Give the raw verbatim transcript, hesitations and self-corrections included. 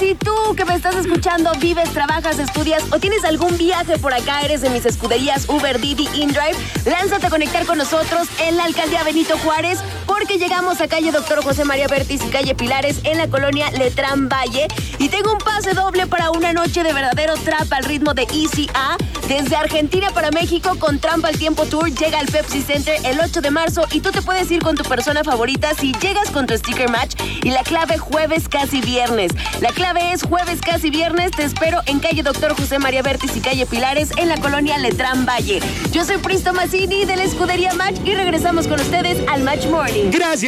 Si tú que me estás escuchando vives, trabajas, estudias o tienes algún viaje por acá, eres de mis escuderías Uber, Didi, InDrive, lánzate a conectar con nosotros en la Alcaldía Benito Juárez, porque llegamos a calle Doctor José María Vértiz y calle Pilares en la colonia Letrán Valle. Y tengo un pase doble para una noche de verdadero trap al ritmo de Easy A. Desde Argentina para México con Trampa al Tiempo Tour llega al Pepsi Center el ocho de marzo y tú te puedes ir con tu persona favorita si llegas con tu sticker match y la clave jueves casi viernes. La clave es jueves casi viernes. Te espero en calle Doctor José María Vértiz y calle Pilares en la colonia Letrán Valle. Yo soy Pris Tomasini de la escudería Match y regresamos con ustedes al Match Morning. Gracias.